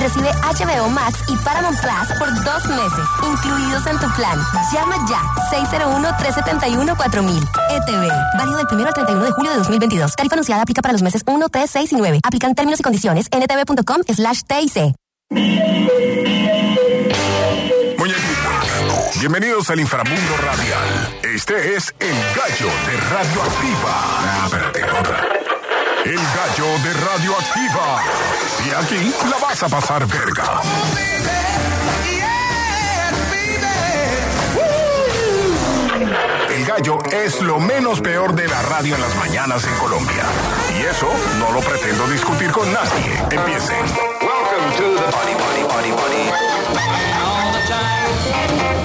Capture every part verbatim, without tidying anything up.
recibe H B O Max y Paramount Plus por dos meses, incluidos en tu plan. Llama ya, seis cero uno, tres siete uno, cuatro mil. E T V, válido del primero al treinta y uno de julio de dos mil veintidós. Tarifa anunciada aplica para los meses uno, tres, seis y nueve. Aplican términos y condiciones en etv.com slash TIC. Muñequitos, bienvenidos al inframundo radial. Este es El Gallo de Radioactiva. Ah, espérate, otra. El Gallo de Radioactiva. Y aquí la vas a pasar verga. El Gallo es lo menos peor de la radio en las mañanas en Colombia. Y eso no lo pretendo discutir con nadie. Empiecen. Welcome to the party, party, party, party. All the time.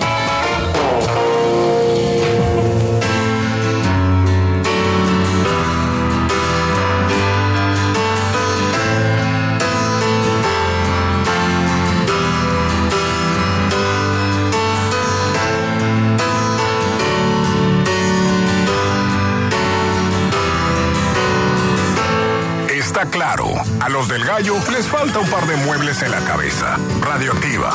Está claro, a los del Gallo les falta un par de muebles en la cabeza. Radioactiva.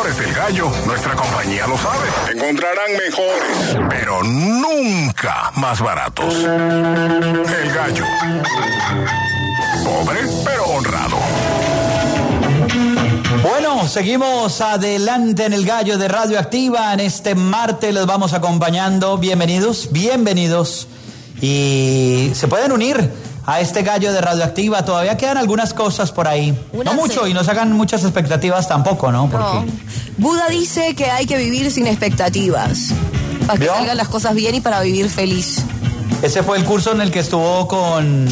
seguidores del Gallo, nuestra compañía lo sabe. Encontrarán mejores, pero nunca más baratos. El Gallo. Pobre, pero honrado. Bueno, seguimos adelante en el Gallo de Radioactiva. En este martes los vamos acompañando. Bienvenidos, bienvenidos. Y se pueden unir a este Gallo de Radioactiva. Todavía quedan algunas cosas por ahí. Una no mucho se... y no se hagan muchas expectativas tampoco, ¿no? Porque... no. Buda dice que hay que vivir sin expectativas. Para que ¿Vio? salgan las cosas bien y para vivir feliz. Ese fue el curso en el que estuvo con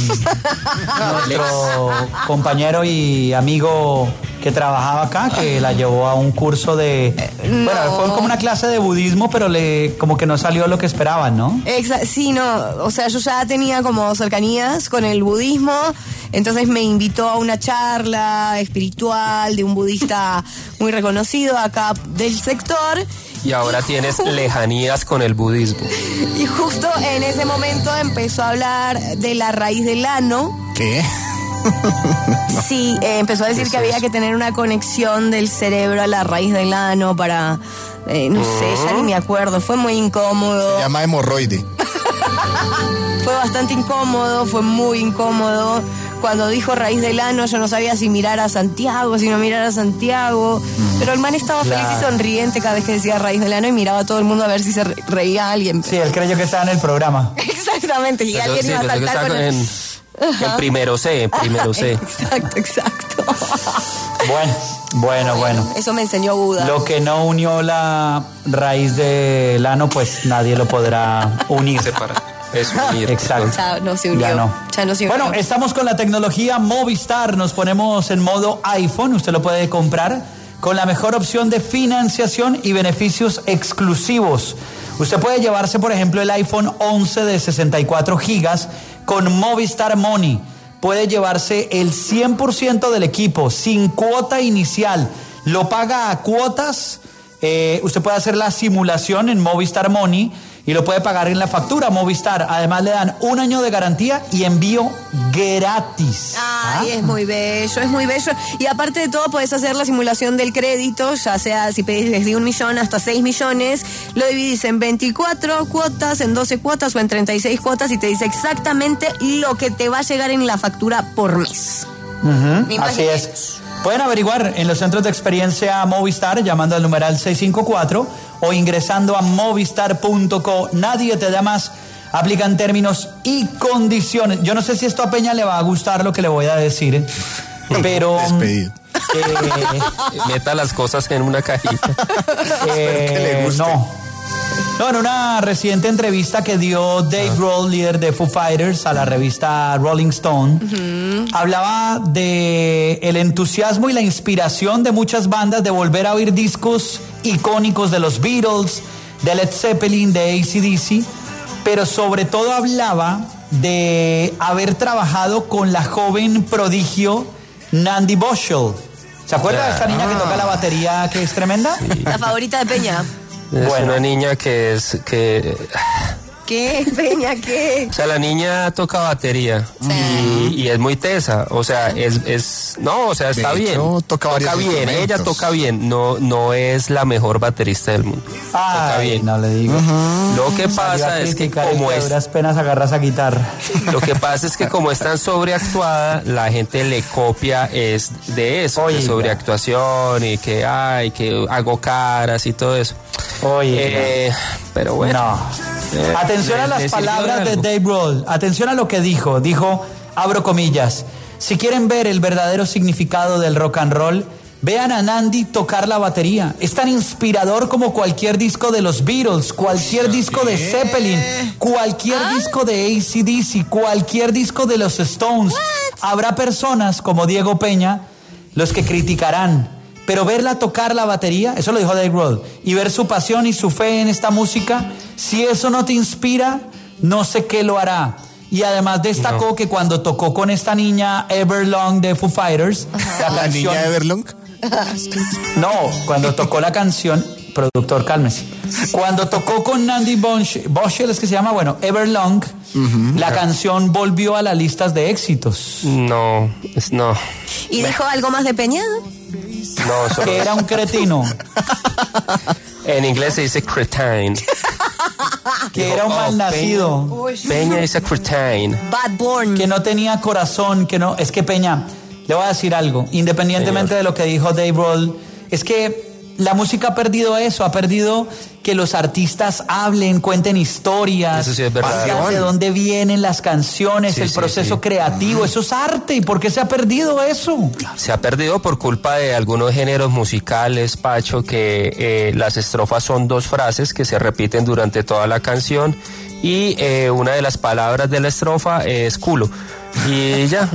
nuestro compañero y amigo que trabajaba acá, que la llevó a un curso de... No. Bueno, fue como una clase de budismo, pero le como que no salió lo que esperaban, ¿no? Exacto, sí, no, o sea, yo ya tenía como cercanías con el budismo, entonces me invitó a una charla espiritual de un budista muy reconocido acá del sector. Y ahora tienes lejanías con el budismo. Y justo en ese momento empezó a hablar de la raíz del ano. ¿Qué? No. Sí, eh, empezó a decir que había que tener una conexión del cerebro a la raíz del ano para, eh, no uh-huh. sé, ya ni me acuerdo, fue muy incómodo. Se llama hemorroide. Fue bastante incómodo, fue muy incómodo. Cuando dijo raíz del ano, yo no sabía si mirar a Santiago, si no mirar a Santiago. Mm. Pero el man estaba claro. feliz y sonriente cada vez que decía raíz del ano y miraba a todo el mundo a ver si se reía alguien. Sí, él creyó que estaba en el programa. Exactamente, y Eso, alguien sí, iba a saltar con en, el... en primero C, primero C. Exacto, exacto. Bueno, bueno, bueno. Eso me enseñó Buda. Lo que no unió la raíz del ano, pues nadie lo podrá unir. Separar. Es unir. Exacto. Ya no se unió. Ya no. Ya no se unió. Bueno, estamos con la tecnología Movistar. Nos ponemos en modo iPhone. Usted lo puede comprar con la mejor opción de financiación y beneficios exclusivos. Usted puede llevarse, por ejemplo, el iPhone once de sesenta y cuatro gigas con Movistar Money. Puede llevarse el cien por ciento del equipo sin cuota inicial. Lo paga a cuotas. Eh, usted puede hacer la simulación en Movistar Money y lo puede pagar en la factura Movistar. Además le dan un año de garantía y envío gratis. Ay, ¿Ah? es muy bello, es muy bello. Y aparte de todo, podés hacer la simulación del crédito, ya sea si pedís desde un millón hasta seis millones, lo dividís en veinticuatro cuotas, en doce cuotas o en treinta y seis cuotas y te dice exactamente lo que te va a llegar en la factura por mes. Uh-huh, así es. Pueden averiguar en los centros de experiencia Movistar llamando al numeral seiscientos cincuenta y cuatro o ingresando a movistar punto co. Nadie te da más. Aplican términos y condiciones. Yo no sé si esto a Peña le va a gustar lo que le voy a decir, pero... Despedido. Eh, Meta las cosas en una cajita. Eh, que le guste. No. No, en una reciente entrevista que dio Dave Grohl, líder de Foo Fighters, a la revista Rolling Stone, uh-huh. hablaba de el entusiasmo y la inspiración de muchas bandas de volver a oír discos icónicos de los Beatles, de Led Zeppelin, de A C D C, pero sobre todo hablaba de haber trabajado con la joven prodigio Nandi Boschel. ¿Se acuerda de esta niña que toca la batería que es tremenda? Sí. La favorita de Peña. Es bueno. una niña que es... que ¿Qué, Peña, qué? O sea, la niña toca batería sí. y, y es muy tesa, o sea, es... es no, o sea, está de bien. Hecho, toca toca bien, ella toca bien, no, no es la mejor baterista del mundo. Ay, toca bien. No le digo. Uh-huh. Lo que pasa es que como es... duras penas agarras a guitarra. Lo que pasa es que como es tan sobreactuada, la gente le copia es de eso, Oye, de sobreactuación y que, ay, que hago caras y todo eso. Oye, eh, pero bueno. No. Eh, Atención a las palabras de Dave Grohl. Atención a lo que dijo. Dijo, abro comillas, si quieren ver el verdadero significado del rock and roll, vean a Nandi tocar la batería. Es tan inspirador como cualquier disco de los Beatles, cualquier disco de Zeppelin, cualquier ¿Ah? disco de A C D C, cualquier disco de los Stones. What? Habrá personas como Diego Peña, los que criticarán, pero verla tocar la batería, eso lo dijo Dave Grohl, y ver su pasión y su fe en esta música, si eso no te inspira, no sé qué lo hará. Y además destacó no. que cuando tocó con esta niña Everlong de Foo Fighters, la, ¿La canción, niña Everlong? No, cuando tocó la canción, productor, cálmese. Cuando tocó con Nandi Bosch, Boschel es que se llama, bueno, Everlong, uh-huh. la canción volvió a las listas de éxitos. No, es no. ¿Y dijo algo más de Peña? No, solo... que era un cretino. En inglés se dice cretin. Que Dijo, era un oh, malnacido. Peña, Peña es a cretin. Bad born. Que no tenía corazón, que no... Es que Peña, le voy a decir algo, independientemente Señor. de lo que dijo Dave Grohl, es que la música ha perdido eso, ha perdido que los artistas hablen, cuenten historias, eso sí es verdad. de dónde vienen las canciones, sí, el sí, proceso sí. creativo, eso es arte. ¿Y por qué se ha perdido eso? Se ha perdido por culpa de algunos géneros musicales, Pacho, que eh, las estrofas son dos frases que se repiten durante toda la canción y eh, una de las palabras de la estrofa es culo. Y ya,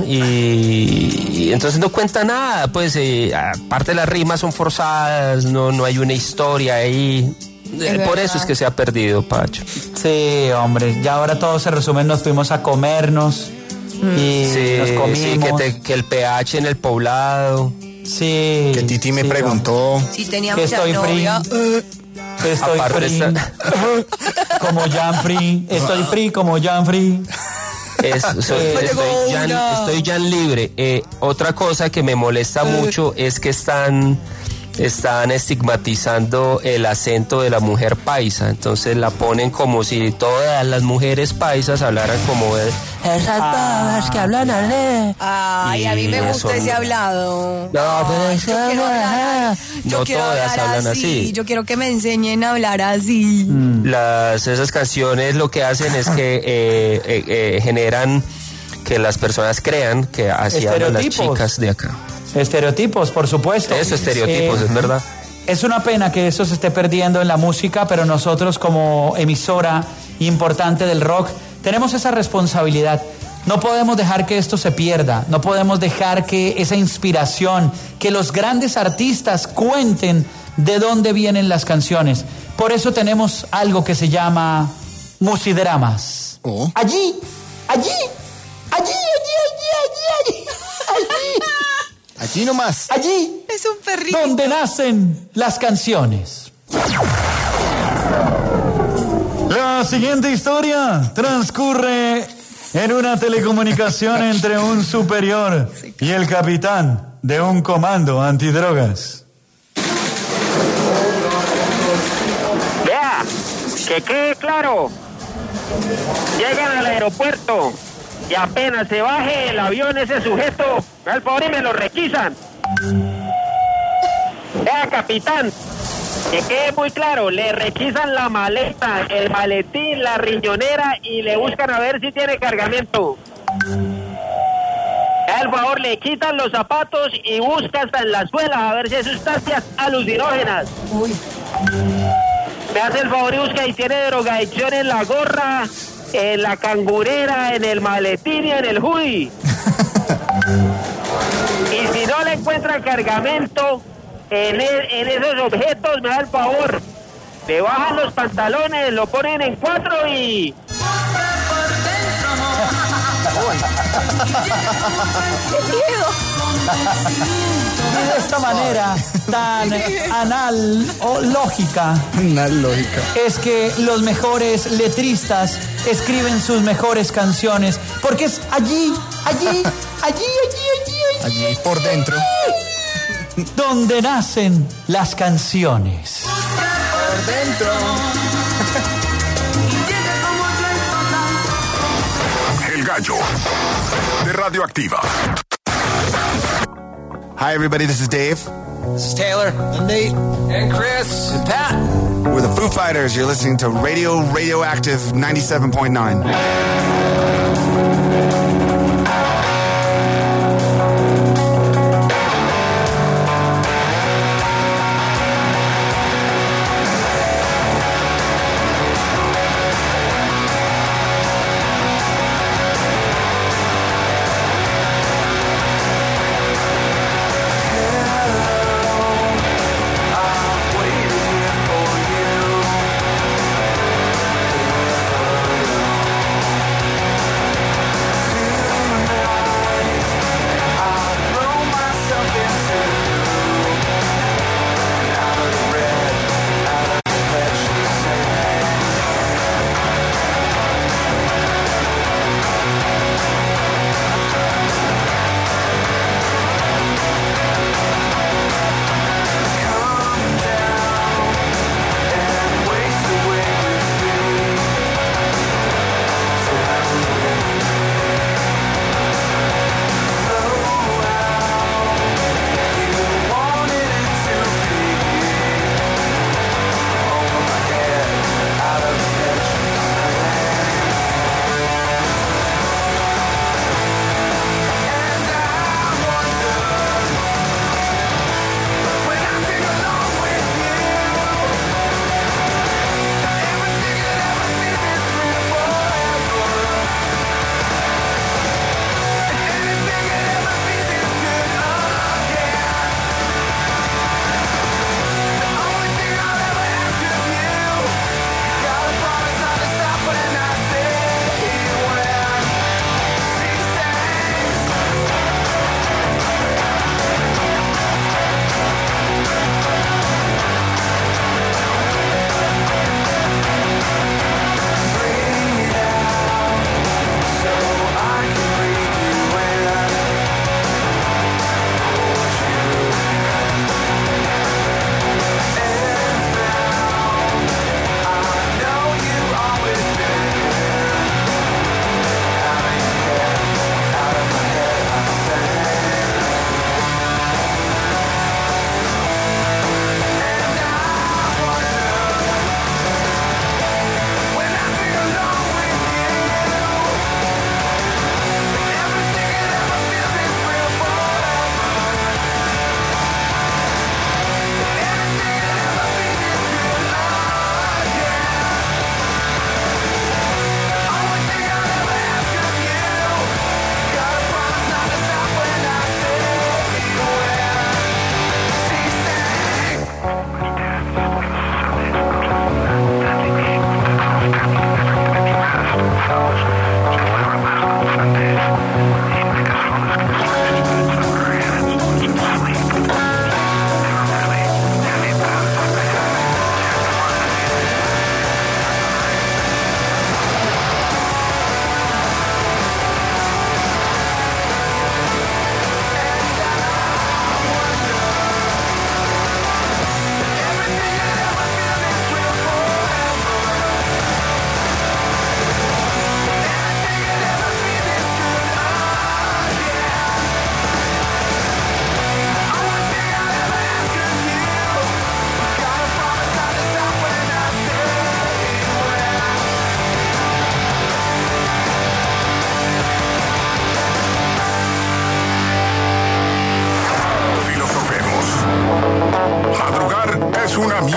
y, y entonces no cuenta nada, pues eh, aparte las rimas son forzadas, no, no hay una historia ahí, eh, por eso es que se ha perdido, Pacho. Sí, hombre, ya ahora todo se resume, nos fuimos a comernos mm. y sí, nos comimos. Sí, que, te, que el pH en el poblado. Sí. Que Titi me sí, preguntó. Si tenía que estoy novia. free. Que estoy aparte free. Está... como Jan Free. Estoy free como Jan Free. Es, soy, estoy, Jan, estoy Jan libre. Eh, otra cosa que me molesta mucho es que están, están estigmatizando el acento de la mujer paisa. Entonces la ponen como si todas las mujeres paisas hablaran como de esas babas que hablan así. Ay, a mí me gusta son... ese hablado. No, pero Ay, yo quiero hablar, yo no quiero todas hablar hablan así. así. Yo quiero que me enseñen a hablar así. Mm. Las, esas canciones lo que hacen es que eh, eh, eh, generan que las personas crean que así hablan las chicas de acá. Estereotipos, por supuesto. Eso, estereotipos, eh, es verdad. Es una pena que eso se esté perdiendo en la música, pero nosotros como emisora importante del rock tenemos esa responsabilidad. No podemos dejar que esto se pierda, no podemos dejar que esa inspiración, que los grandes artistas cuenten de dónde vienen las canciones. Por eso tenemos algo que se llama Musidramas. Oh. Allí, allí, allí, allí, allí, allí, allí. Allí nomás. Allí. Es un perrito. Donde nacen las canciones. La siguiente historia transcurre en una telecomunicación entre un superior y el capitán de un comando antidrogas. Vea, que quede claro. Llegan al aeropuerto y apenas se baje el avión ese sujeto, al favor y me lo requisan. Vea, capitán, que quede muy claro, le requisan la maleta, el maletín, la riñonera y le buscan a ver si tiene cargamento. Al favor, le quitan los zapatos y busca hasta en la suela a ver si hay sustancias alucinógenas. Uy. Me hace el favor y busca y tiene drogadicción en la gorra, en la cangurera, en el maletín y en el hoodie. Y si no le encuentran cargamento en, el, en esos objetos, me da el favor, le bajan los pantalones, lo ponen en cuatro y... Y de esta manera tan anal o lógica, Analógica. es que los mejores letristas escriben sus mejores canciones, porque es allí, allí, allí, allí, allí, allí, Allí por dentro. donde nacen las canciones. Por dentro. El Gallo de Radioactiva. Hi, everybody. This is Dave. This is Taylor. And Nate. And Chris. And Pat. We're the Foo Fighters. You're listening to Radio Radioactive ninety-seven point nine.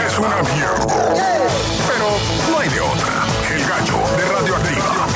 es una mierda. Pero no hay de otra. El Gallo de Radioactiva.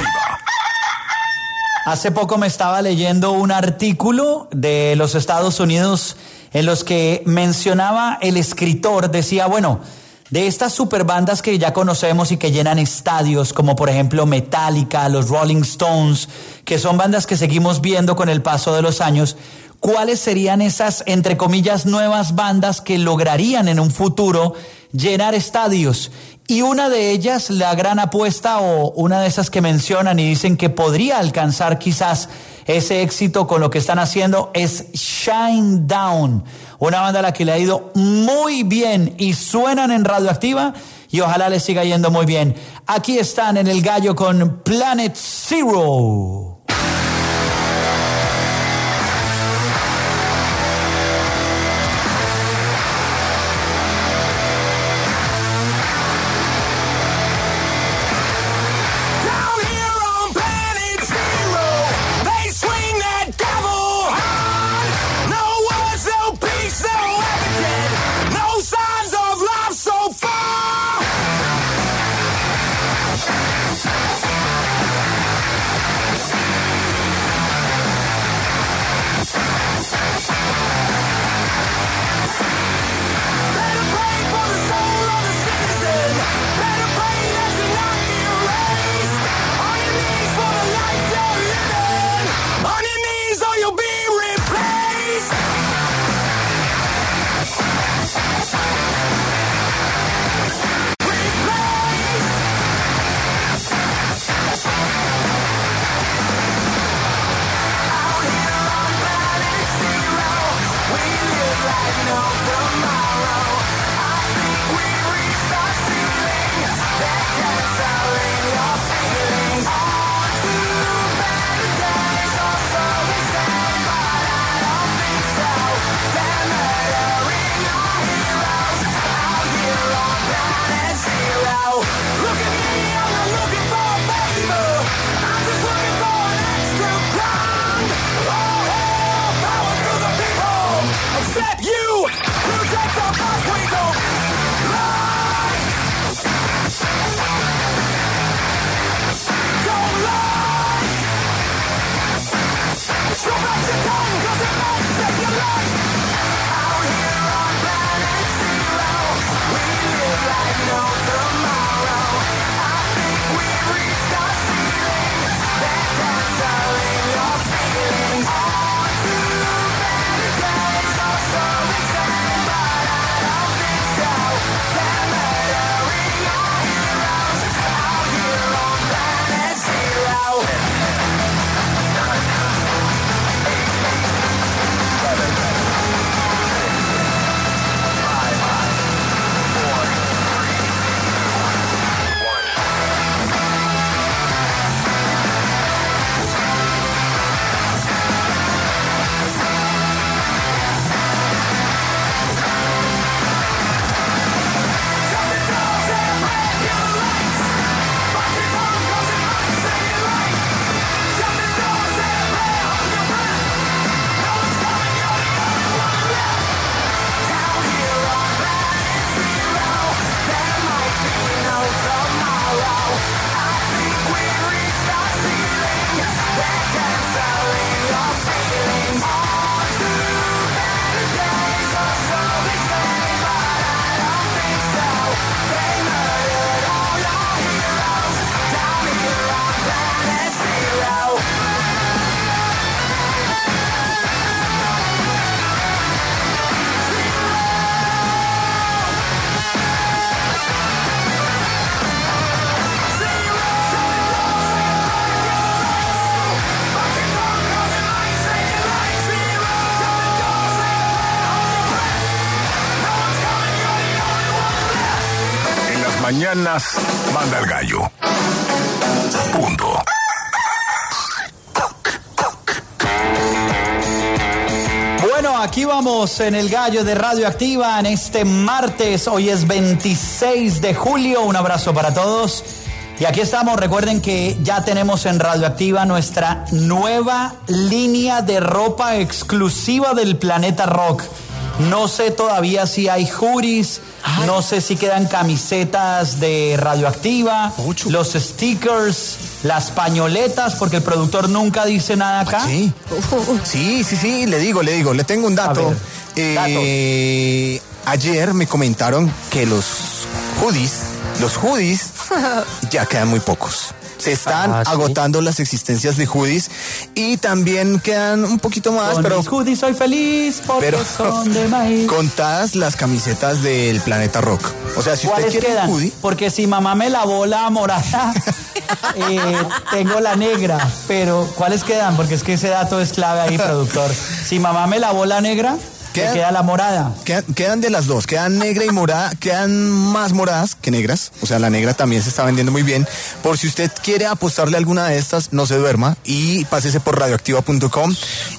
Hace poco me estaba leyendo un artículo de los Estados Unidos en los que mencionaba el escritor, decía, bueno, de estas superbandas que ya conocemos y que llenan estadios, como por ejemplo Metallica, los Rolling Stones, que son bandas que seguimos viendo con el paso de los años, ¿cuáles serían esas, entre comillas, nuevas bandas que lograrían en un futuro llenar estadios? Y una de ellas, la gran apuesta, o una de esas que mencionan y dicen que podría alcanzar quizás ese éxito con lo que están haciendo, es Shinedown, una banda a la que le ha ido muy bien y suenan en Radioactiva y ojalá les siga yendo muy bien. Aquí están en El Gallo con Planet Zero. Mañanas manda el gallo. Punto. Bueno, aquí vamos en el Gallo de Radioactiva en este martes. Hoy es veintiséis de julio. Un abrazo para todos. Y aquí estamos. Recuerden que ya tenemos en Radioactiva nuestra nueva línea de ropa exclusiva del Planeta Rock. No sé todavía si hay hoodies, Ay. No sé si quedan camisetas de Radioactiva, Ocho. los stickers, las pañoletas, porque el productor nunca dice nada acá. Sí, sí, sí, sí, le digo, le digo, le tengo un dato. Eh, ayer me comentaron que los hoodies, los hoodies ya quedan muy pocos. Se están ah, ¿sí? agotando las existencias de hoodies y también quedan un poquito más, con pero mis hoodies soy feliz porque pero, son de maíz. Contadas las camisetas del Planeta Rock. O sea, si usted quiere quedan? un hoodie, porque si mamá me lavó la morada, eh, tengo la negra, pero ¿cuáles quedan? Porque es que ese dato es clave ahí, productor. Si mamá me lavó la negra, ¿Quedan, queda la morada. Quedan, quedan de las dos, quedan negra y morada, quedan más moradas que negras, o sea, la negra también se está vendiendo muy bien. Por si usted quiere apostarle a alguna de estas, no se duerma y pásese por radioactiva punto com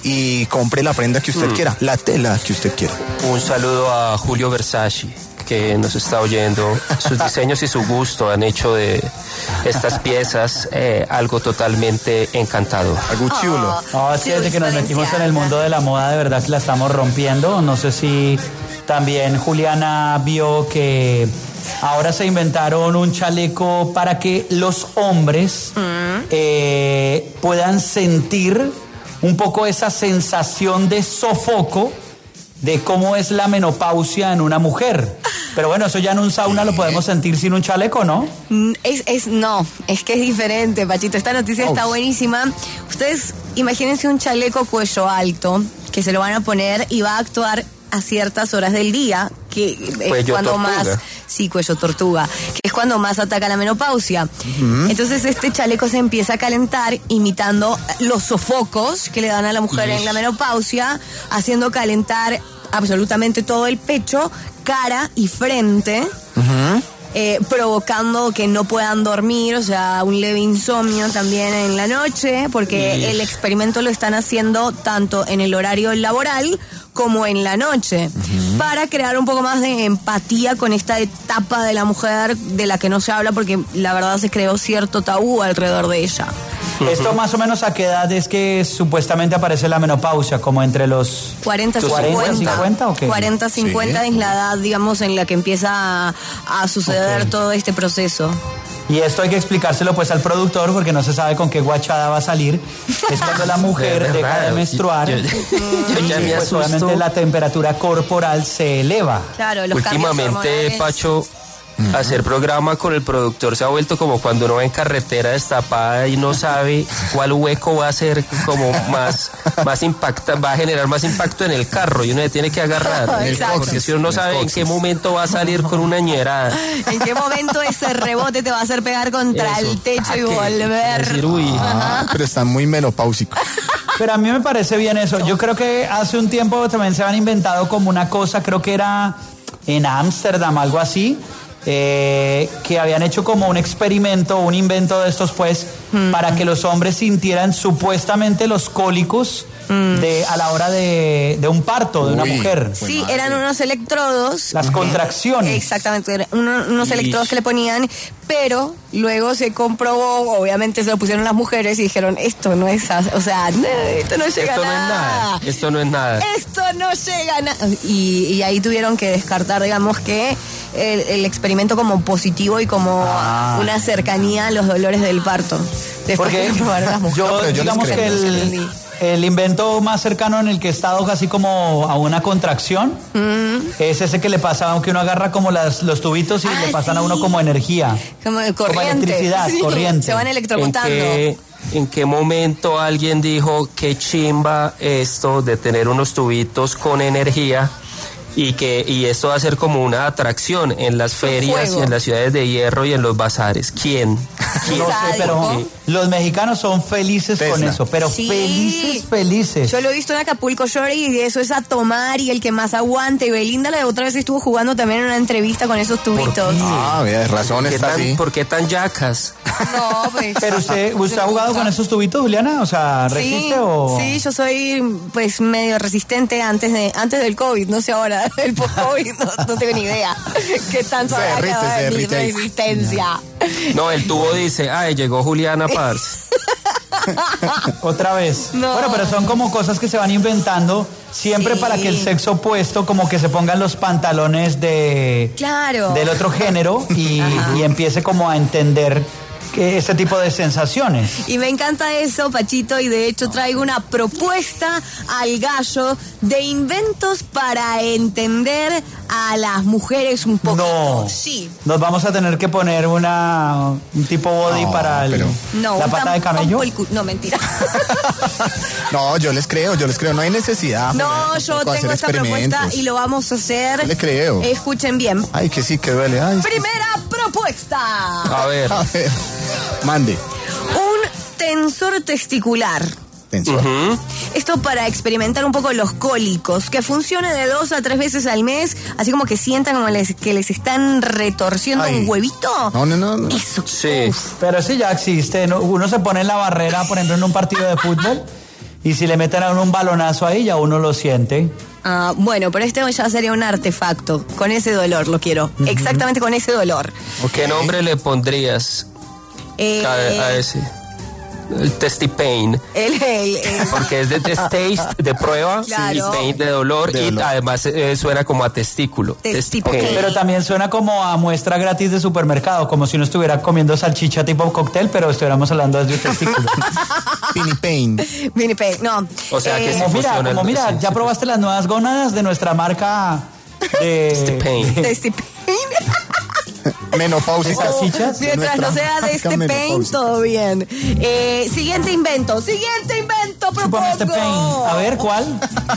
y compre la prenda que usted mm. quiera, la tela que usted quiera. Un saludo a Julio Versace, que nos está oyendo. Sus diseños y su gusto han hecho de estas piezas eh, algo totalmente encantador. Algo chulo. Oh, no, es que desde que nos metimos en el mundo de la moda, de verdad que la estamos rompiendo. No sé si también Juliana vio que ahora se inventaron un chaleco para que los hombres mm. eh, puedan sentir un poco esa sensación de sofoco de cómo es la menopausia en una mujer. Pero bueno, eso ya en un sauna lo podemos sentir sin un chaleco, ¿no? Es, es, no, es que es diferente, Pachito. Esta noticia oh. está buenísima. Ustedes imagínense un chaleco cuello alto que se lo van a poner y va a actuar a ciertas horas del día, que cuello es cuando tortuga. más... Sí, cuello tortuga, que es cuando más ataca la menopausia. Uh-huh. Entonces este chaleco se empieza a calentar imitando los sofocos que le dan a la mujer yes. en la menopausia, haciendo calentar absolutamente todo el pecho, cara y frente, uh-huh. eh, provocando que no puedan dormir, o sea, un leve insomnio también en la noche, porque yes. el experimento lo están haciendo tanto en el horario laboral como en la noche, uh-huh. para crear un poco más de empatía con esta etapa de la mujer de la que no se habla, porque la verdad se creó cierto tabú alrededor de ella. Uh-huh. ¿Esto más o menos a qué edad es que supuestamente aparece la menopausia? ¿Como entre los cuarenta, cincuenta o qué? cuarenta, cincuenta sí. es la edad, digamos, en la que empieza a, a suceder okay. todo este proceso. Y esto hay que explicárselo pues al productor, porque no se sabe con qué guachada va a salir. Es cuando la mujer de deja de menstruar yo, yo, yo y ya me pues obviamente la temperatura corporal se eleva. Claro, los últimamente, Pacho, uh-huh. hacer programa con el productor se ha vuelto como cuando uno va en carretera destapada y no sabe cuál hueco va a ser como más, más impacta, va a generar más impacto en el carro y uno le tiene que agarrar. Exacto. Porque si uno no sabe en qué momento va a salir con una ñerada. En qué momento ese rebote te va a hacer pegar contra Eso. el techo y volver. Decir, uy. Ah, pero están muy menopáusicos. Pero a mí me parece bien eso. Yo creo que hace un tiempo también se han inventado como una cosa, creo que era en Ámsterdam, algo así. Eh, que habían hecho como un experimento, un invento de estos pues, mm. para que los hombres sintieran supuestamente los cólicos mm. de, a la hora de, de un parto de Uy, una mujer. Sí, madre. Eran unos electrodos. Las contracciones. Exactamente, eran unos, unos electrodos que le ponían, pero luego se comprobó, obviamente se lo pusieron las mujeres y dijeron, esto no es, o sea, no, esto no llega esto a nada. No es nada. Esto no es nada. Esto no llega a nada. Y, y ahí tuvieron que descartar, digamos, que el, el experimento como positivo y como ah. una cercanía a los dolores del parto. Después Porque de probar las mujeres. Yo, no, yo digamos que el, el invento más cercano en el que he estado casi como a una contracción mm. es ese que le pasa, aunque uno agarra como las, los tubitos y ah, le pasan sí. a uno como energía. Como, corriente. Como electricidad, sí. corriente. Se van electrocutando. ¿En qué, ¿En qué momento alguien dijo qué chimba esto de tener unos tubitos con energía? Y que y esto va a ser como una atracción en las ferias y en las ciudades de hierro y en los bazares. ¿Quién? ¿Quién? No sé, pero los mexicanos son felices Tesla. Con eso, pero sí. felices, felices. Yo lo he visto en Acapulco Shore y eso es a tomar y el que más aguante. Y Belinda la otra vez estuvo jugando también en una entrevista con esos tubitos. Ah, mira, razón está tan, así. ¿Por qué tan yacas? No, pues. Pero usted, ¿usted ha jugado con esos tubitos, Juliana? O sea, ¿resiste sí, o...? Sí, yo soy pues medio resistente antes de antes del COVID, no sé ahora, el post-COVID, no, no tengo ni idea qué tanto habrá quedado mi resistencia. No, el tubo dice, ay, llegó Juliana Pars. Otra vez. No. Bueno, pero son como cosas que se van inventando siempre Sí. para que el sexo opuesto como que se pongan los pantalones de Claro. del otro género y, Ajá. y empiece como a entender que ese tipo de sensaciones. Y me encanta eso, Pachito, y de hecho traigo una propuesta al gallo de inventos para entender a las mujeres un poco. No. Sí. Nos vamos a tener que poner una un tipo body No, para el- pero- No, la un pata de tampón camello. por el cu- No, mentira. No, yo les creo, yo les creo. No hay necesidad. No, joder, yo tampoco tengo hacer esta propuesta experimentos. y lo vamos a hacer. Yo le creo. Escuchen bien. Ay, que sí, que duele. Ay, sí. Primera propuesta. A ver. A ver, mande. Un tensor testicular. Tensor. Ujú. Esto para experimentar un poco los cólicos, que funcione de dos a tres veces al mes, así como que sientan como les, que les están retorciendo Ay. un huevito. No, no, no. no. Eso. Sí. Pero sí ya existe, ¿no? Uno se pone en la barrera, por ejemplo, en un partido de fútbol y si le meten a uno un balonazo ahí ya uno lo siente. Ah, bueno, pero este ya sería un artefacto. Con ese dolor lo quiero. Exactamente con ese dolor. ¿Qué nombre le pondrías Eh, a, a ese? El Testy Pain. el, el- el- Porque es de test taste, de prueba, Claro. y pain de dolor, De y dolor. además eh, suena como a testículo. Testi- Pain. Pero también suena como a muestra gratis de supermercado, como si uno estuviera comiendo salchicha tipo cóctel, pero estuviéramos hablando de un testículo. Pini Pain. Mini Pay, no. O sea que Eh, sí. Como mira, funciona, como mira, sí, ya sí. probaste las nuevas gónadas de nuestra marca de... Testy Pain. Testi Pain. Menopáusica. Salchichas. Mientras no sea de este Nuestra pain, menopáusica. todo bien. Eh, siguiente invento, siguiente invento, Chúpame propongo. este pain. A ver, ¿cuál?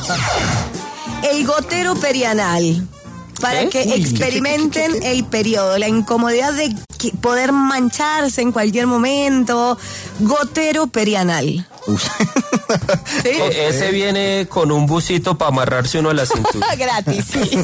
El gotero perianal. Para ¿Qué? que Uy, experimenten ¿qué, qué, qué, el periodo, la incomodidad de que- poder mancharse en cualquier momento. Gotero perianal. Uy. ¿Sí? Eh, ese viene con un busito para amarrarse uno a la cintura. Gratis, sí.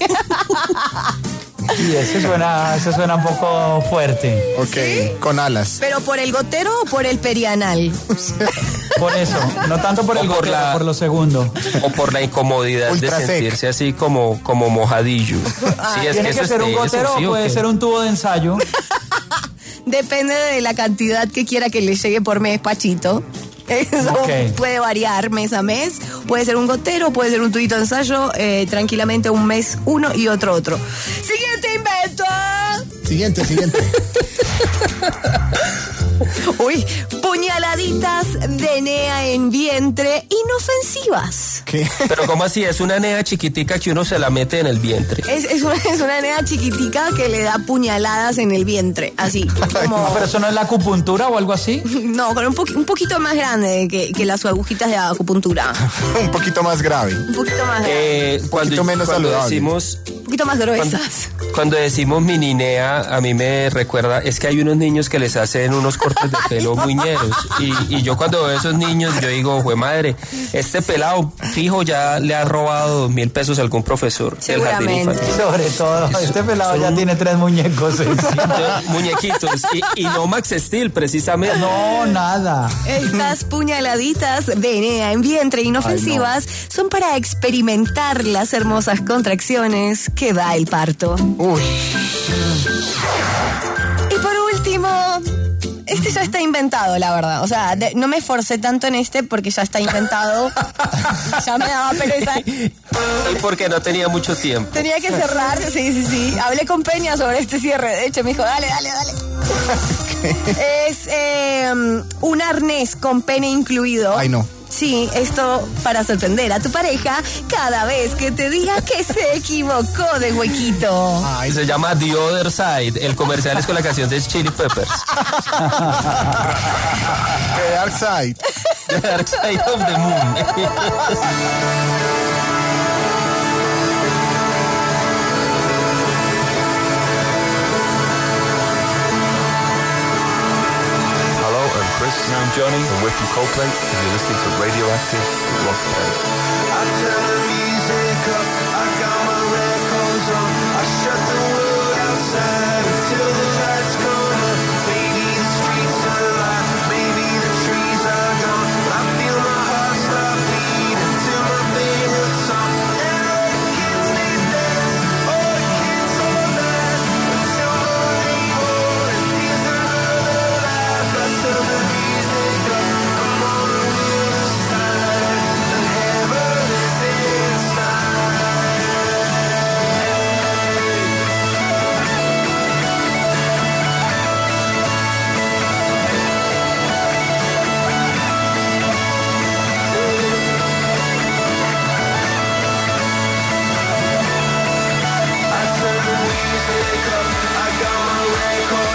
Y ese suena, ese suena un poco fuerte. Ok, con alas. Pero por el gotero o por el perianal. Por eso, no tanto por O el por gotero, la- por lo segundo. O por la incomodidad Ultra de sec. sentirse así como, como mojadillo. Sí, es ¿Tiene eso que es ser un de eso, gotero ¿sí o o puede qué? ser un tubo de ensayo? Depende de la cantidad que quiera que le llegue por mes, Pachito. Eso Ok. puede variar mes a mes. Puede ser un gotero, puede ser un tubito de ensayo. eh, tranquilamente un mes uno y otro otro. Siguiente invento. Siguiente, siguiente. Uy, puñaladitas de nea en vientre inofensivas. ¿Qué? Pero ¿cómo así? Es una nea chiquitica que uno se la mete en el vientre. Es, es, una, es una nea chiquitica que le da puñaladas en el vientre, así. Como, Ah, pero eso no es la acupuntura o algo así. no, con un, po- un poquito más grande que, que las agujitas de acupuntura. Un poquito más grave. Un poquito más grande. Eh, cuando poquito menos cuando saludable. decimos Un poquito más cuando, gruesas. cuando decimos mininea, a mí me recuerda, es que hay unos niños que les hacen unos cortes de pelo muñeros. Y, y yo cuando veo a esos niños, yo digo, jue madre, este pelado fijo ya le ha robado dos mil pesos a algún profesor del jardín Seguramente. infantil. Sobre todo, este pelado ya tiene tres muñecos. encima. Yo- muñequitos. Y, y no Max Steel, precisamente. No, nada. Estas puñaladitas de nea en vientre inofensivas son para experimentar las hermosas contracciones que da el parto. Uy. Y por último, este ya está inventado, la verdad. O sea, de- no me esforcé tanto en este porque ya está inventado. Ya me daba pereza. Y porque no tenía mucho tiempo. Tenía que cerrar, sí, sí, sí. Hablé con Peña sobre este cierre. De hecho, me dijo, dale, dale, dale. Es eh, un arnés con pene incluido. Ay, no. Sí, esto para sorprender a tu pareja cada vez que te diga que se equivocó de huequito. Ay, Se llama The Other Side. El comercial es con la canción de Chili Peppers. The Dark Side. The Dark Side of the Moon. Hello, I'm Chris. And I'm Johnny. And we're from Coldplay. And you're listening to Radioactive Rock Band. I turn the music up, I got my records on. I shut the world outside until the lights come up. Maybe the streets are alive, maybe the trees are gone. I feel my heart start beating to my favorite song. And all the kids they dance, all the kids all laugh until morning morning feels another life. I turn the music up, come on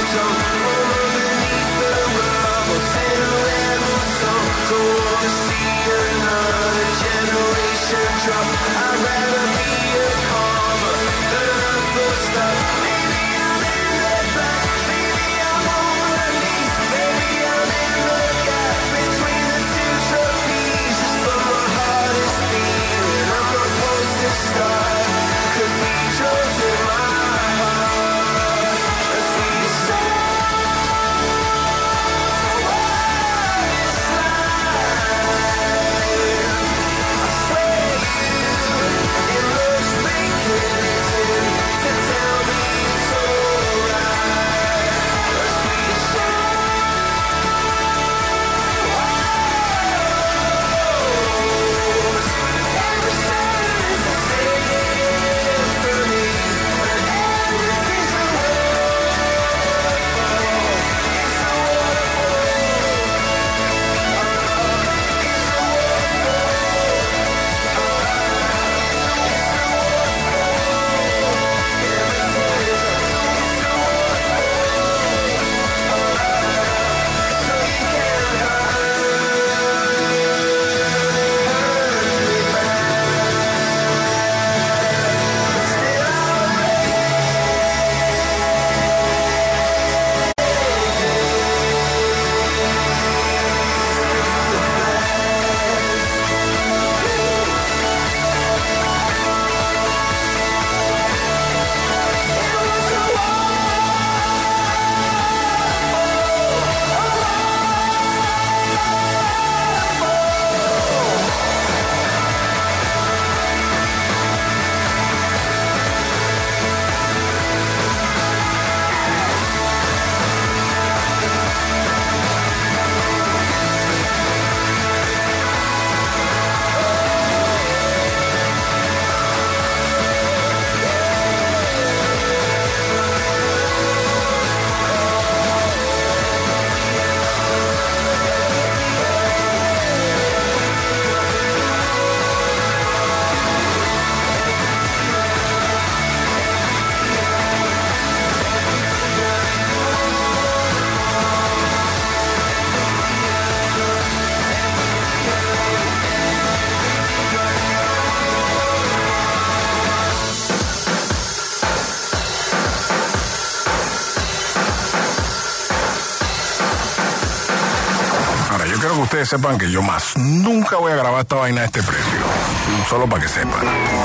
Ustedes sepan que yo más nunca voy a grabar esta vaina a este precio. Solo para que sepan.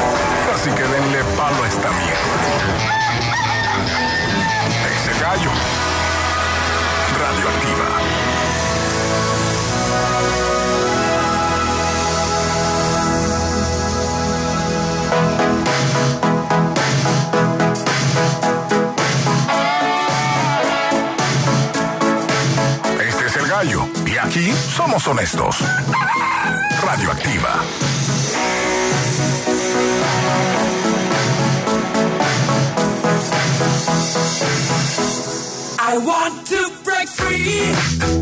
Así que denle palo a esta mierda. Ese gallo. Radioactiva. Este es el gallo. Y aquí somos honestos. Radioactiva. I want to break free.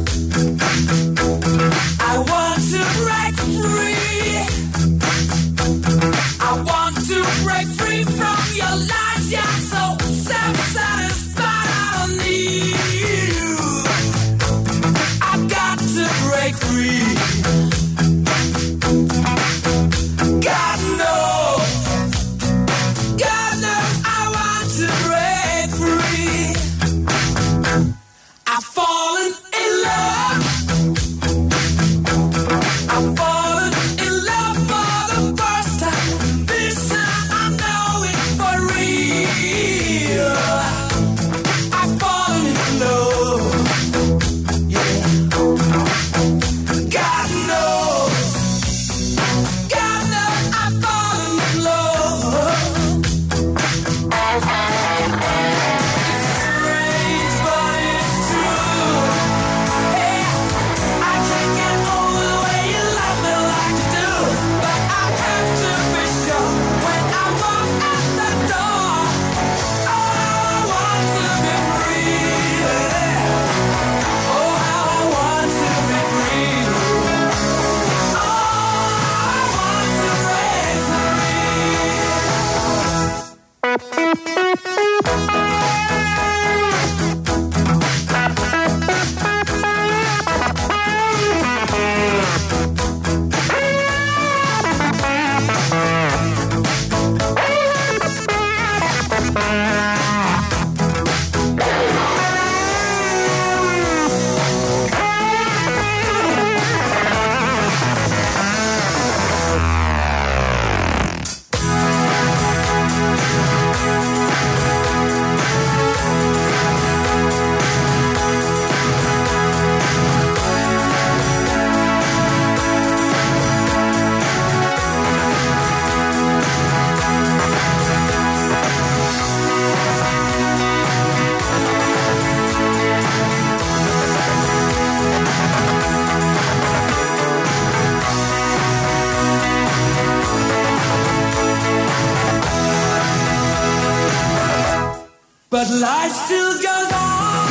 I want to break free. I want to break free from your lies. You're so self-satisfied. I don't need you. I've got to break free. God knows. God knows I want to break free. I've fallen in love but life still goes on.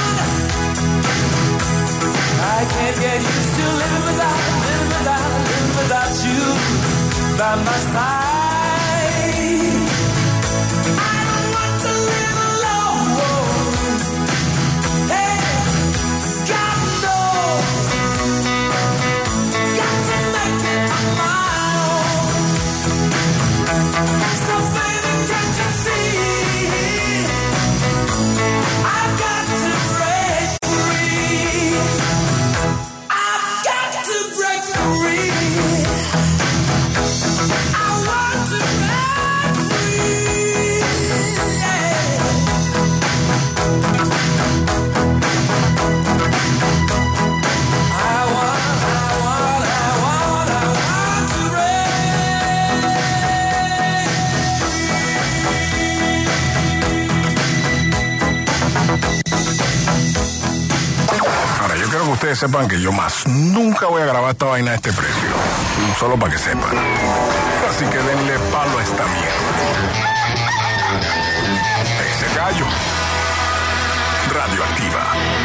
I can't get used to living without, living without, living without you by my side. I don't want to live alone. Hey, God knows, got to make it on my own. So baby, can't you see? I've got to break free. I've got to break free. I want to break free. Yeah. I want, I want, I want, I want to Ahora, yo quiero que ustedes sepan que yo más nunca voy a grabar esta vaina a este precio. Solo para que sepan. Así que denle palo a esta mierda. Ese gallo. Radioactiva.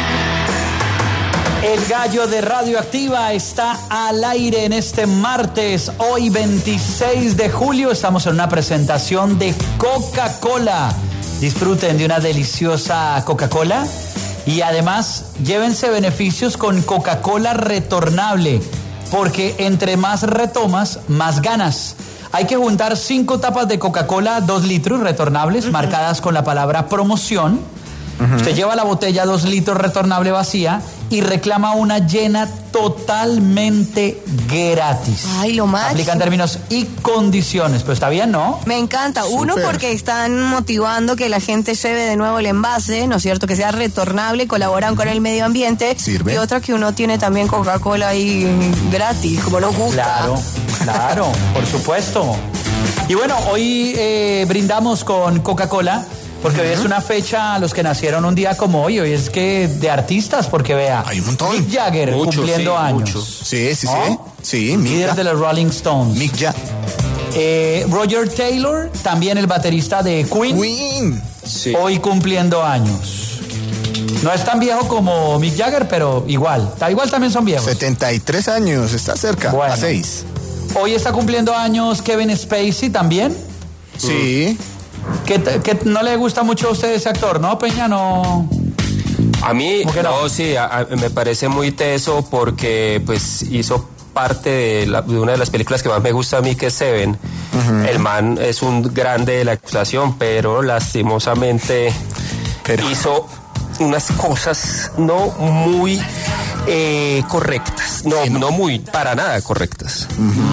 El gallo de Radioactiva está al aire en este martes, hoy veintiséis de julio. Estamos en una presentación de Coca-Cola. Disfruten de una deliciosa Coca-Cola y además llévense beneficios con Coca-Cola retornable, porque entre más retomas, más ganas. Hay que juntar cinco tapas de Coca-Cola dos litros retornables, uh-huh, marcadas con la palabra promoción. Uh-huh. Usted lleva la botella dos litros retornable vacía y reclama una llena totalmente gratis. Ay, lo máximo. Aplican términos y condiciones, pero está bien, ¿no? Me encanta. Uno, Súper. porque están motivando que la gente lleve de nuevo el envase, ¿no es cierto? Que sea retornable, colaboran con el medio ambiente. Sirve. Y otra, que uno tiene también Coca-Cola ahí gratis, como nos gusta. Claro, claro, por supuesto. Y bueno, hoy eh, brindamos con Coca-Cola, porque hoy es una fecha, los que nacieron un día como hoy, hoy es que de artistas, porque vea, hay un montón. Mick Jagger Muchos, cumpliendo sí, años. muchos. Sí, sí, ¿No? sí. Sí, Mick Líder Ya. de los Rolling Stones. Mick Ya. Eh, Roger Taylor, también el baterista de Queen, Queen. Sí. hoy cumpliendo años. No es tan viejo como Mick Jagger, pero igual, ta- igual también son viejos. setenta y tres años, está cerca. Bueno. A seis. Hoy está cumpliendo años Kevin Spacey también. Sí. Que, que no le gusta mucho a usted ese actor, ¿no, Peña? No. A mí, ¿Cómo que no? no, sí, a- a- me parece muy teso porque pues hizo parte de, la- de una de las películas que más me gusta a mí, que es Seven. El man es un grande de la actuación, pero lastimosamente Pero- hizo unas cosas no muy eh, correctas, no, Sí, no. no muy, para nada correctas.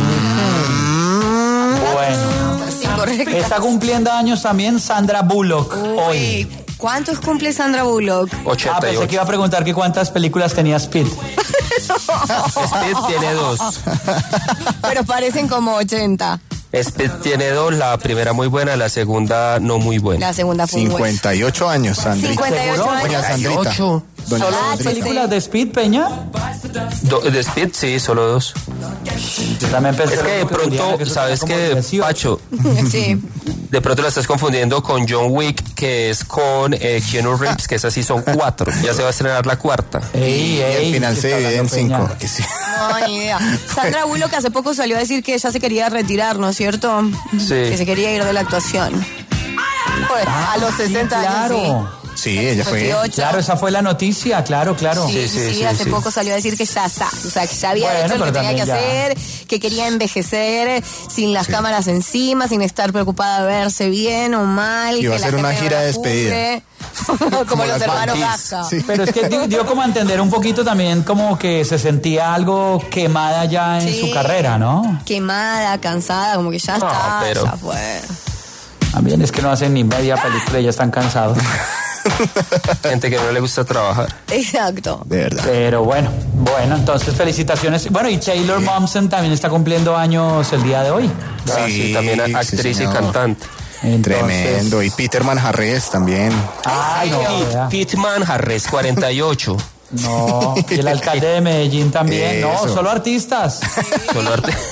Bueno. Sí, correcto. Está cumpliendo años también Sandra Bullock hoy. Uy, ¿cuántos cumple Sandra Bullock? Ah, ochenta y pensé que ocho. iba a preguntar que cuántas películas tenía Speed. Speed tiene dos. Pero parecen como ochenta. Speed tiene dos, la primera muy buena, la segunda no muy buena. La segunda fue un hueso. cincuenta y ocho años, Sandrita. cincuenta y ocho ¿Seguro? años. Doña Sandrita. ocho. Doña ¿Solo Sandrita. películas de Speed, Peña? Do- de Speed, sí, solo dos. Yo también pensé Es que de lo Juliana, pronto, que eso ¿sabes era como qué, dieciocho. Pacho? Sí. De pronto la estás confundiendo con John Wick, que es con eh, Keanu Reeves, que esas sí son cuatro. Ya se va a estrenar la cuarta. Ey, Y ey, al final ¿qué se está divide en hablando, cinco. Peña? Sí. No, ni idea. Sandra Bullock hace poco salió a decir que ella se quería retirar, ¿no es cierto? Sí. Que se quería ir de la actuación. Pues, a los Sí, sesenta claro. años, Sí, ella fue. veintiocho. Claro, esa fue la noticia, claro, claro. Sí, sí, Sí, sí, sí, sí, hace sí. poco salió a decir que ya está. O sea, que ya había Bueno, hecho lo que pero tenía que también ya. hacer, que quería envejecer sin las cámaras encima, sin estar preocupada de verse bien o mal. Iba que a la hacer una gente no gira la de despedida. juzgue. Como los las hermanos Bandies. Gaja. Sí. Pero es que dio, dio como a entender un poquito también como que se sentía algo quemada ya en Sí. su carrera, ¿no? Quemada, cansada, como que ya No, está, pero- ya fue. También es que no hacen ni media película y ya están cansados. Gente que no le gusta trabajar. Exacto. De verdad. Pero bueno, bueno, entonces felicitaciones. Bueno, y Taylor Momsen también está cumpliendo años el día de hoy. Ah, sí, también a- sí, actriz y señor. cantante. Entonces- Tremendo. Y Peter Manjarres también. Ay, no, Pete, vea. Pete Manjarres, cuarenta y ocho. No, y el alcalde de Medellín también. Eso. No, solo artistas. Solo artistas.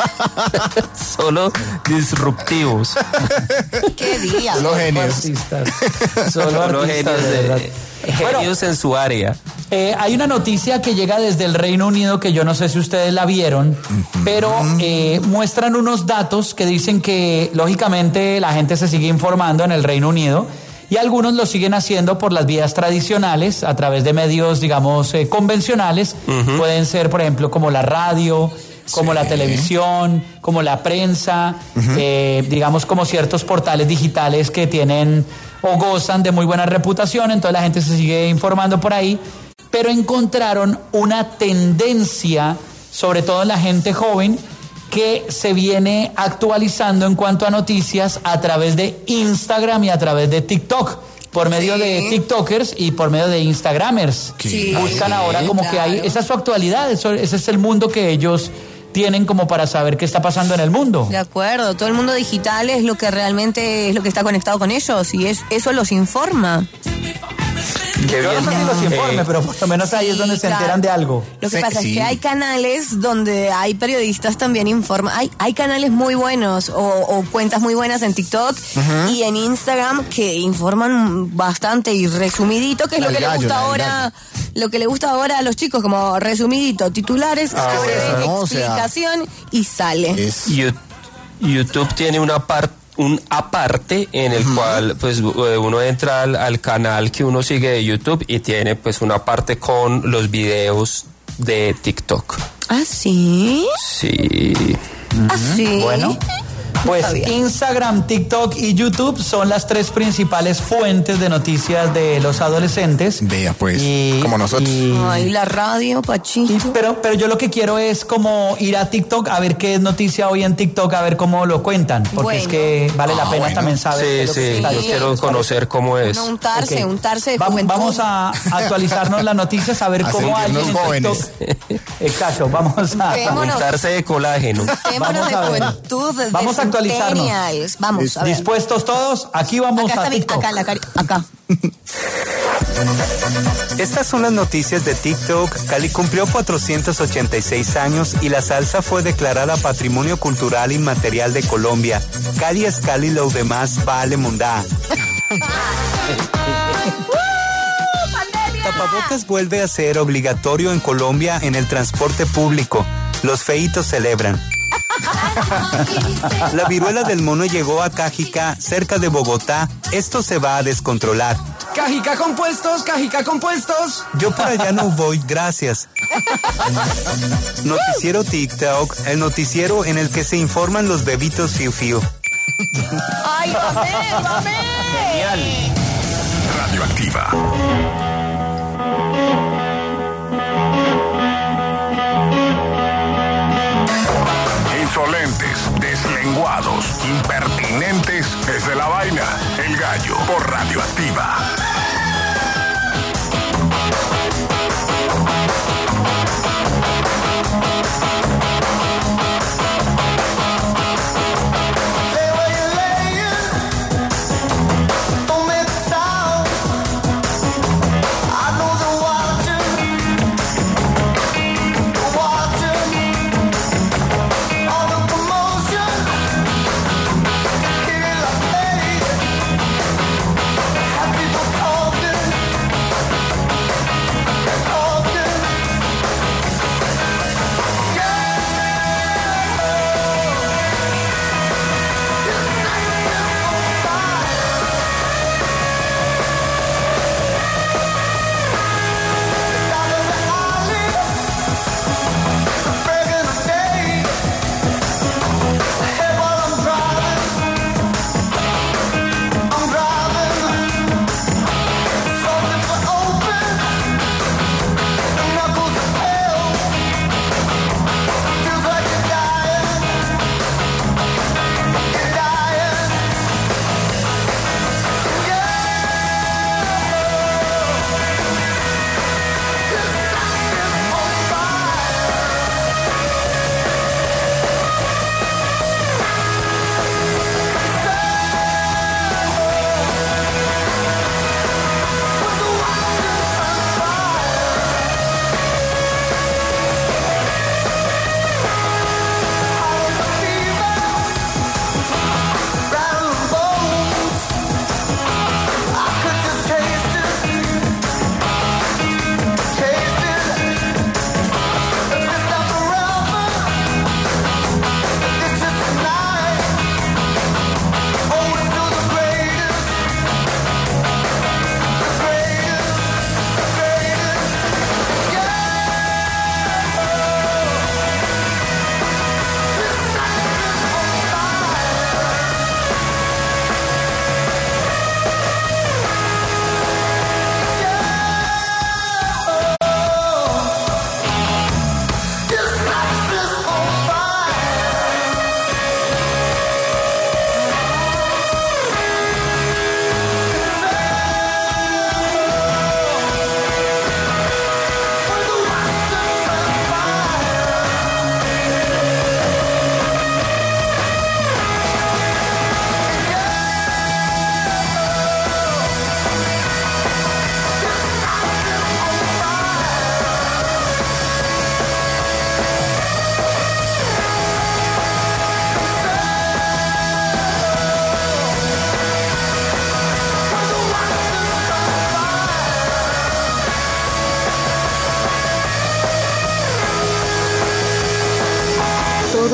Solo disruptivos. Qué día. Solo genios. Artistas. Solo, Solo artistas, genios, de de, verdad. genios Bueno, en su área. Eh, hay una noticia que llega desde el Reino Unido que yo no sé si ustedes la vieron, uh-huh. pero eh, muestran unos datos que dicen que lógicamente la gente se sigue informando en el Reino Unido y algunos lo siguen haciendo por las vías tradicionales, a través de medios, digamos, eh, convencionales. Uh-huh. Pueden ser, por ejemplo, como la radio, como sí. la televisión, como la prensa, uh-huh. eh, digamos, como ciertos portales digitales que tienen o gozan de muy buena reputación, entonces la gente se sigue informando por ahí. Pero encontraron una tendencia, sobre todo en la gente joven, que se viene actualizando en cuanto a noticias a través de Instagram y a través de TikTok, por medio sí. de TikTokers y por medio de Instagramers. Sí. Buscan ahora como claro. que hay, esa es su actualidad, eso, ese es el mundo que ellos tienen como para saber qué está pasando en el mundo. De acuerdo, todo el mundo digital es lo que realmente es lo que está conectado con ellos y es, eso los informa. Qué Yo bien. no sé si los informe, eh, pero por lo menos ahí sí, es donde se claro. enteran de algo. Lo que sí, pasa sí. es que hay canales donde hay periodistas también informan. Hay, hay canales muy buenos o, o cuentas muy buenas en TikTok uh-huh. y en Instagram que informan bastante y resumidito, que es lo que gallo, le gusta ahora, lo que le gusta ahora a los chicos, como resumidito, titulares, ah, sobre eso, ¿no? explicación o sea, y sale. Es... YouTube tiene una parte un aparte en el uh-huh. cual pues uno entra al, al canal que uno sigue de YouTube y tiene pues una parte con los videos de TikTok. ¿Ah, sí? Sí. ¿Ah, sí? Bueno, pues Instagram, TikTok y YouTube son las tres principales fuentes de noticias de los adolescentes. Vea pues, y, como nosotros. Y, Ay, la radio, Pachito. Y, pero, pero yo lo que quiero es como ir a TikTok a ver qué es noticia hoy en TikTok, a ver cómo lo cuentan, porque bueno. es que vale la ah, pena bueno. también saber. Sí, sí, sí, yo quiero conocer cómo es. No, untarse, okay. untarse de Va, juventud. Vamos a actualizarnos las noticias, a ver a cómo hay en jóvenes. TikTok. Exacto, vamos a... Untémonos. Untarse de colágeno. Untémonos de juventud, de Vamos a actualizarnos. Vamos, a ver. ¿Dispuestos todos? Aquí vamos acá a TikTok. Acá, la cari- acá. Estas son las noticias de TikTok. Cali cumplió cuatrocientos ochenta y seis años y la salsa fue declarada Patrimonio Cultural Inmaterial de Colombia. Cali es Cali, lo demás vale mundá. Tapabocas vuelve a ser obligatorio en Colombia en el transporte público. Los feitos celebran. La viruela del mono llegó a Cajica, cerca de Bogotá. Esto se va a descontrolar. Cajica compuestos, Cajica compuestos. Yo por allá no voy, gracias. Noticiero TikTok, el noticiero en el que se informan los bebitos fiu fiu. ¡Ay, mamé, mamé! Genial. Radioactiva. Insolentes, deslenguados, impertinentes, es de la vaina. El Gallo por Radioactiva.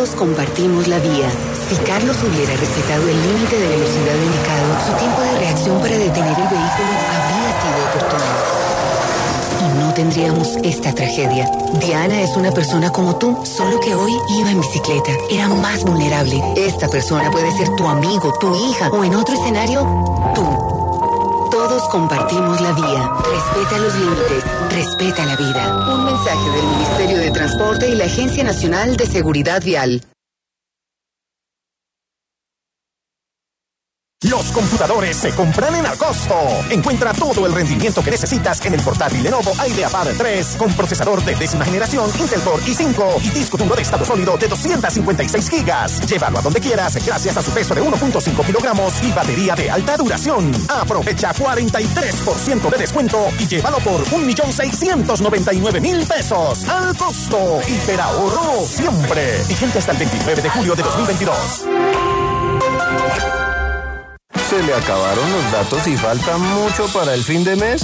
Todos compartimos la vía. Si Carlos hubiera respetado el límite de velocidad indicado, su tiempo de reacción para detener el vehículo habría sido oportuno. Y no tendríamos esta tragedia. Diana es una persona como tú, solo que hoy iba en bicicleta. Era más vulnerable. Esta persona puede ser tu amigo, tu hija o en otro escenario, tú. Todos compartimos la vía. Respeta los límites. Respeta la vida. Un mensaje del Ministerio de Transporte y la Agencia Nacional de Seguridad Vial. Los computadores se compran en Alcosto. Encuentra todo el rendimiento que necesitas en el portátil Lenovo IdeaPad tres con procesador de décima generación Intel Core i cinco y disco duro de estado sólido de doscientos cincuenta y seis gigas. Llévalo a donde quieras gracias a su peso de uno punto cinco kilogramos y batería de alta duración. Aprovecha cuarenta y tres por ciento de descuento y llévalo por un millón seiscientos noventa y nueve mil pesos. Alcosto. Hiperahorro siempre. Vigente hasta el veintinueve de julio de dos mil veintidós. ¿Se le acabaron los datos y falta mucho para el fin de mes?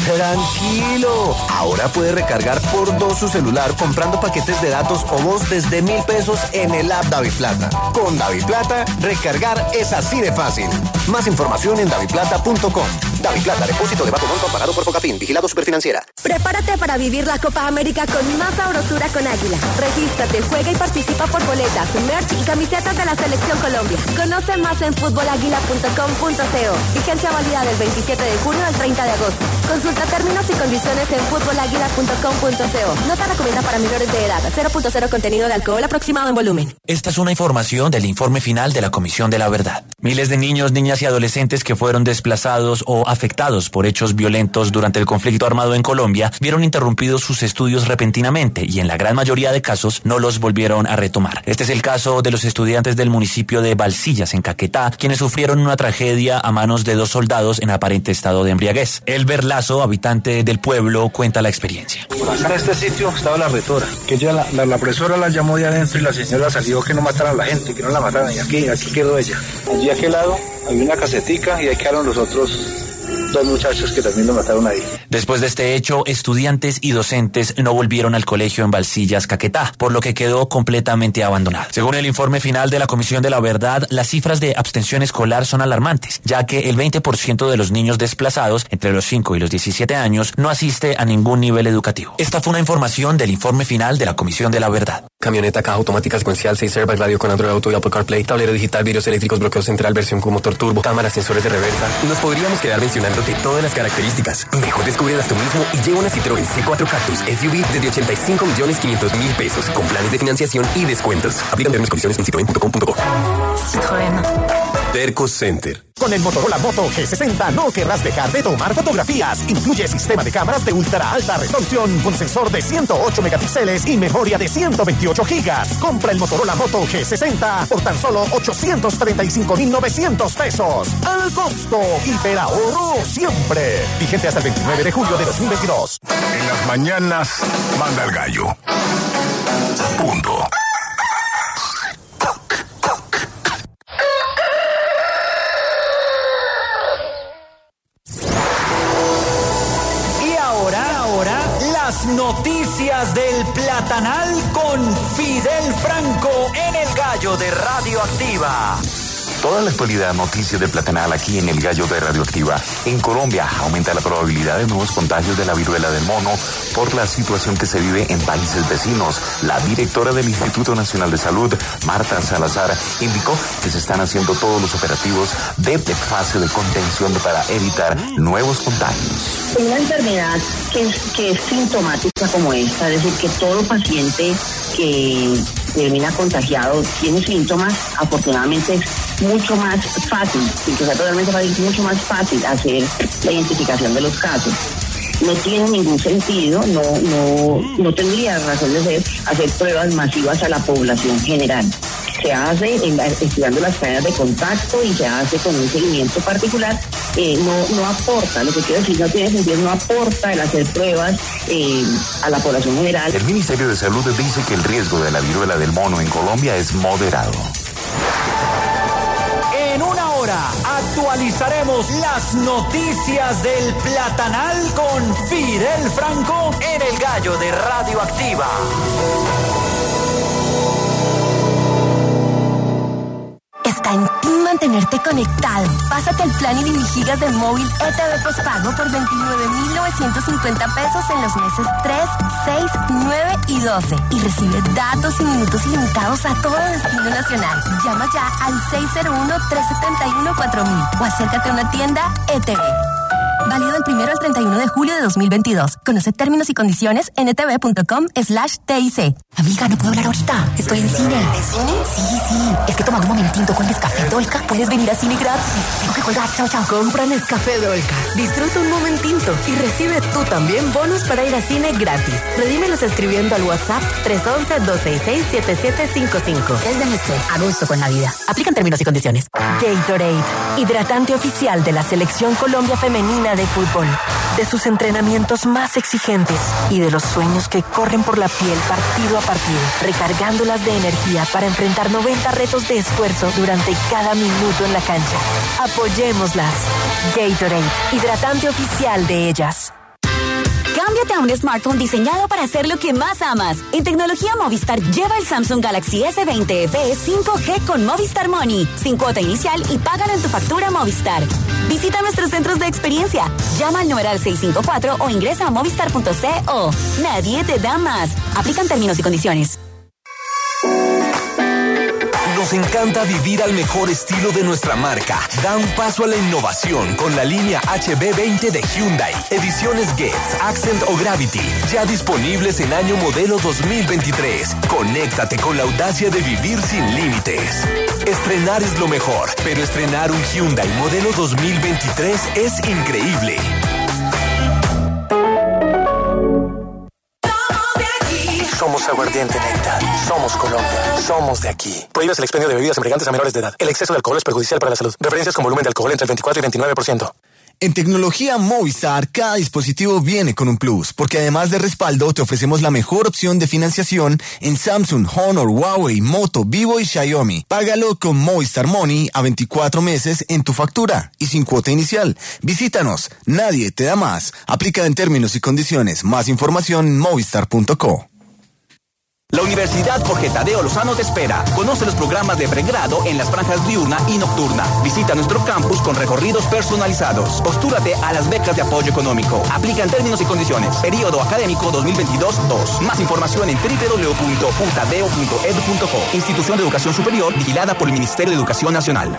¡Tranquilo! Ahora puede recargar por dos su celular comprando paquetes de datos o voz desde mil pesos en el app DaviPlata. Con DaviPlata, recargar es así de fácil. Más información en daviplata punto com. DaviPlata, depósito de bajo monto pagado por Focafin, vigilado Superfinanciera. Prepárate para vivir la Copa América con más sabrosura con Águila. Regístrate, juega y participa por boletas, merch y camisetas de la Selección Colombia. Conoce más en fútbol águila punto com punto co. Vigencia válida del veintisiete de junio al treinta de agosto. Consulta términos y condiciones en fútbol águila punto com punto co. No se recomienda para menores de edad. cero punto cero contenido de alcohol aproximado en volumen. Esta es una información del informe final de la Comisión de la Verdad. Miles de niños, niñas y adolescentes que fueron desplazados o afectados por hechos violentos durante el conflicto armado en Colombia vieron interrumpidos sus estudios repentinamente y en la gran mayoría de casos no los volvieron a retomar. Este es el caso de los estudiantes del municipio de Balsillas, en Caquetá, quienes sufrieron una tragedia a manos de dos soldados en aparente estado de embriaguez. Elber Lazo, habitante del pueblo, cuenta la experiencia. Acá en este sitio estaba la rectora, que ella, la, la, la profesora la llamó de adentro y la señora salió que no mataran a la gente, que no la mataran, y aquí, aquí quedó ella. Allí a aquel lado había una casetica y ahí quedaron los otros dos muchachos que también lo mataron ahí. Después de este hecho, estudiantes y docentes no volvieron al colegio en Balsillas, Caquetá, por lo que quedó completamente abandonado. Según el informe final de la Comisión de la Verdad, las cifras de abstención escolar son alarmantes, ya que el veinte por ciento de los niños desplazados entre los cinco y los diecisiete años no asiste a ningún nivel educativo. Esta fue una información del informe final de la Comisión de la Verdad. Camioneta, caja automática secuencial, seis airbags, radio con Android Auto y Apple CarPlay, tablero digital, vidrios eléctricos, bloqueo central, versión con motor turbo, cámaras, sensores de reversa. Nos podríamos quedar mencionándote todas las características. Mejor descúbrelas tú mismo y lleva una Citroën C cuatro Cactus S U V desde ochenta y cinco millones quinientos mil pesos con planes de financiación y descuentos. Aplican términos y condiciones en citroen punto com punto co. Citroën. Terco Center. Con el Motorola Moto G sesenta no querrás dejar de tomar fotografías. Incluye sistema de cámaras de ultra alta resolución con sensor de ciento ocho megapíxeles y memoria de ciento veintiocho gigas. Compra el Motorola Moto G sesenta por tan solo ochocientos treinta y cinco mil novecientos pesos. Al costo, hiperahorro siempre. Vigente hasta el veintinueve de julio de dos mil veintidós. En las mañanas, manda el gallo. Punto. Noticias del Platanal con Fidel Franco en el Gallo de Radioactiva. Toda la actualidad, noticias de Platanal aquí en el Gallo de Radioactiva. En Colombia aumenta la probabilidad de nuevos contagios de la viruela del mono por la situación que se vive en países vecinos. La directora del Instituto Nacional de Salud, Marta Salazar, indicó que se están haciendo todos los operativos de fase de contención para evitar nuevos contagios. Una enfermedad que es, que es sintomática como esta, es decir, que todo paciente que termina contagiado tiene síntomas, afortunadamente es mucho más fácil, y que sea totalmente fácil, es mucho más fácil hacer la identificación de los casos. No tiene ningún sentido, no, no, no tendría razón de ser hacer pruebas masivas a la población general. Se hace en la, estudiando las cadenas de contacto y se hace con un seguimiento particular. Eh, no, no aporta, lo que quiero decir, no tiene sentido, no aporta el hacer pruebas eh, a la población general. El Ministerio de Salud dice que el riesgo de la viruela del mono en Colombia es moderado. En una hora actualizaremos las noticias del Platanal con Fidel Franco en el Gallo de Radioactiva. Está en ti mantenerte conectado. Pásate al plan ilimitado de móvil E T V postpago por veintinueve mil novecientos cincuenta pesos en los meses tres, seis, nueve y doce. Y recibe datos y minutos ilimitados a todo destino nacional. Llama ya al seis cero uno, tres siete uno, cuatro mil o acércate a una tienda E T V. Válido del primero al treinta y uno de julio de dos mil veintidós. Conoce términos y condiciones en etv.com slash TIC. Amiga, no puedo hablar ahorita. Estoy en cine. ¿En cine? Sí, sí. Es que tomando un momentito con Nescafé Dolca puedes venir a cine gratis. Tengo que colgar. Chao, chao. Compra Nescafé Dolca. Disfruta un momentito y recibe tú también bonos para ir a cine gratis. Redímelos escribiendo al WhatsApp tres uno uno, dos seis seis, siete siete cinco cinco. Es de Nestlé. A gusto con la vida. Aplican términos y condiciones. Gatorade, hidratante oficial de la Selección Colombia Femenina de fútbol, de sus entrenamientos más exigentes y de los sueños que corren por la piel partido a partido, recargándolas de energía para enfrentar noventa retos de esfuerzo durante cada minuto en la cancha. Apoyémoslas. Gatorade, hidratante oficial de ellas. Cámbiate a un smartphone diseñado para hacer lo que más amas. En tecnología Movistar lleva el Samsung Galaxy S veinte F E cinco G con Movistar Money, sin cuota inicial y págalo en tu factura Movistar. Visita nuestros centros de experiencia. Llama al numeral seis cinco cuatro o ingresa a movistar punto co. Nadie te da más. Aplican términos y condiciones. Nos encanta vivir al mejor estilo de nuestra marca. Da un paso a la innovación con la línea H B veinte de Hyundai. Ediciones Getz, Accent o Gravity. Ya disponibles en año modelo dos mil veintitrés. Conéctate con la audacia de vivir sin límites. Estrenar es lo mejor, pero estrenar un Hyundai modelo dos mil veintitrés es increíble. Somos Aguardiente Néctar. Somos Colombia. Somos de aquí. Prohíbes el expendio de bebidas embriagantes a menores de edad. El exceso de alcohol es perjudicial para la salud. Referencias con volumen de alcohol entre el veinticuatro y veintinueve por ciento. En tecnología Movistar, cada dispositivo viene con un plus, porque además de respaldo, te ofrecemos la mejor opción de financiación en Samsung, Honor, Huawei, Moto, Vivo y Xiaomi. Págalo con Movistar Money a veinticuatro meses en tu factura y sin cuota inicial. Visítanos. Nadie te da más. Aplica en términos y condiciones. Más información en movistar punto co. La Universidad Jorge Tadeo Lozano te espera. Conoce los programas de pregrado en las franjas diurna y nocturna. Visita nuestro campus con recorridos personalizados. Postúlate a las becas de apoyo económico. Aplica en términos y condiciones. Período académico dos mil veintidós dos. Más información en doble u doble u doble u punto utadeo punto edu punto co. Institución de Educación Superior vigilada por el Ministerio de Educación Nacional.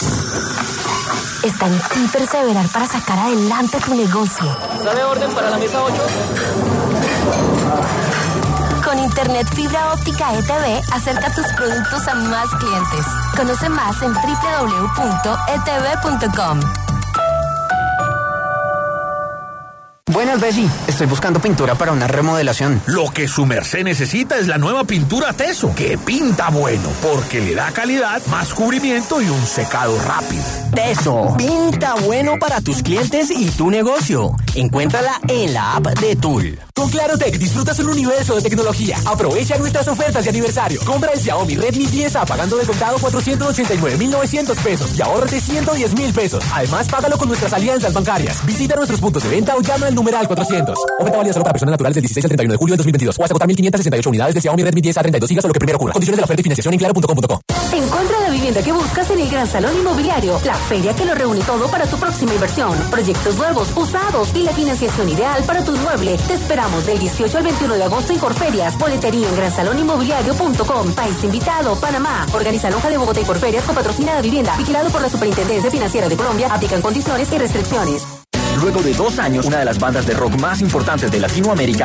Está en ti perseverar para sacar adelante tu negocio. ¿Sabe orden para la mesa ocho? Con Internet Fibra Óptica E T V, acerca tus productos a más clientes. Conoce más en doble u doble u doble u punto e t v punto com. Buenas, Bessie. Estoy buscando pintura para una remodelación. Lo que su merced necesita es la nueva pintura Teso, que pinta bueno, porque le da calidad, más cubrimiento y un secado rápido. Teso, pinta bueno para tus clientes y tu negocio. Encuéntrala en la app de Tool. Con Clarotec disfrutas un universo de tecnología. Aprovecha nuestras ofertas de aniversario. Compra el Xiaomi Redmi diez A pagando de contado cuatrocientos ochenta y nueve mil novecientos pesos y ahorrate ciento diez mil pesos. Además, págalo con nuestras alianzas bancarias. Visita nuestros puntos de venta o llama al numeral cuatrocientos. Oferta válida solo para personas naturales del dieciséis al treinta y uno de julio de dos mil veintidós. O hasta agotar mil quinientas sesenta y ocho unidades de Xiaomi Redmi diez A treinta y dos gigas o lo que primero ocurra. Condiciones de la oferta y financiación en claro punto com punto co. Encuentra la vivienda que buscas en el Gran Salón Inmobiliario, la feria que lo reúne todo para tu próxima inversión. Proyectos nuevos, usados y la financiación ideal para tu inmueble. Te esperamos del dieciocho al veintiuno de agosto en Corferias. Boletería en gran salón inmobiliario punto com. País invitado, Panamá. Organiza Lonja de Bogotá y Corferias con patrocina de vivienda. Vigilado por la Superintendencia Financiera de Colombia. Aplican condiciones y restricciones. Luego de dos años, una de las bandas de rock más importantes de Latinoamérica